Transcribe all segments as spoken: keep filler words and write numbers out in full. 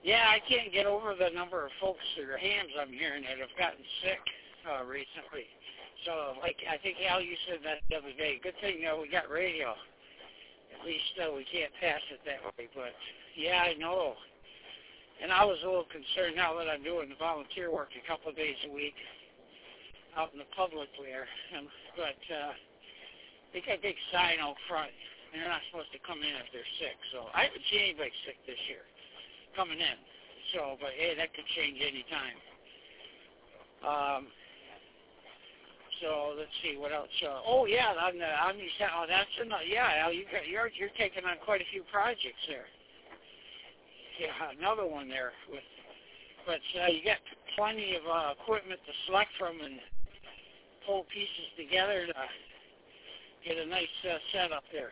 Yeah, I can't get over the number of folks or hams I'm hearing that have gotten sick uh, recently. So, like, I think, Al, you said that the other day. Good thing uh, we got radio. At least uh, we can't pass it that way. But, yeah, I know. And I was a little concerned now that I'm doing the volunteer work a couple of days a week out in the public there. Um, but uh, they got a big sign out front. They're not supposed to come in if they're sick. So I haven't seen anybody sick this year coming in. So, but, hey, that could change any time. Um, so let's see what else. Uh, oh yeah, on the on these. Oh, that's another. Yeah, Al, you got you're you're taking on quite a few projects there. Yeah, another one there with. But uh, you got plenty of uh, equipment to select from and pull pieces together to get a nice uh, setup there.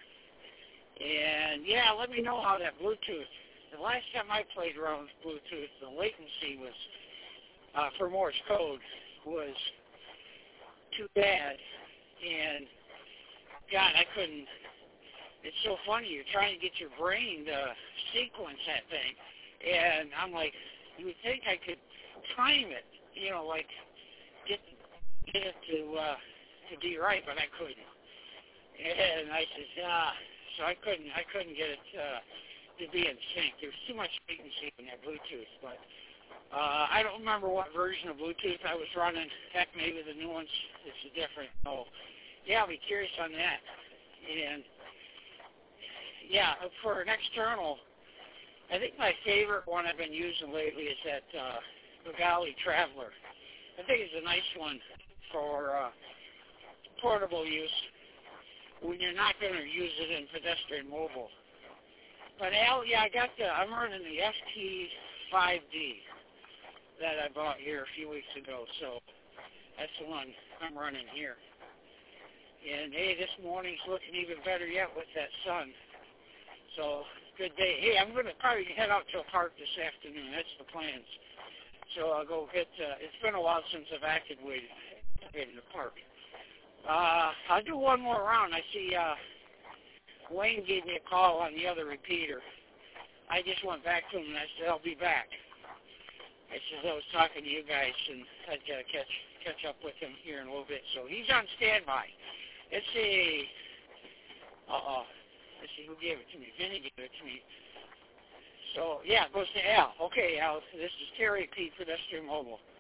And yeah, let me know how that Bluetooth. The last time I played around with Bluetooth, the latency was uh, for Morse code was too bad, and God, I couldn't. It's so funny. You're trying to get your brain to sequence that thing, and I'm like, you would think I could time it, you know, like get get it to uh, to be right, but I couldn't. And I said, ah, so I couldn't I couldn't get it uh, to be in sync. There was too much latency in that Bluetooth, but. Uh, I don't remember what version of Bluetooth I was running. Heck, maybe the new one's is different. Oh, yeah, I'll be curious on that. And, yeah, for an external, I think my favorite one I've been using lately is that uh, Magali Traveler. I think it's a nice one for uh, portable use when you're not going to use it in pedestrian mobile. But, Al, yeah, I got the, I'm running the F T five D. That I bought here a few weeks ago, so that's the one I'm running here. And hey, this morning's looking even better yet with that sun. So good day. Hey, I'm going to probably head out to a park this afternoon. That's the plans. So I'll go hit. Uh, it's been a while since I've acted with in the park. Uh, I'll do one more round. I see uh, Wayne gave me a call on the other repeater. I just went back to him and I said I'll be back. I said I was talking to you guys, and I'd uh, catch catch up with him here in a little bit. So he's on standby. Let's see. Uh-oh. Let's see who gave it to me. Vinny gave it to me. So, yeah, it goes to Al. Okay, Al, this is Terry P. Pedestrian Mobile.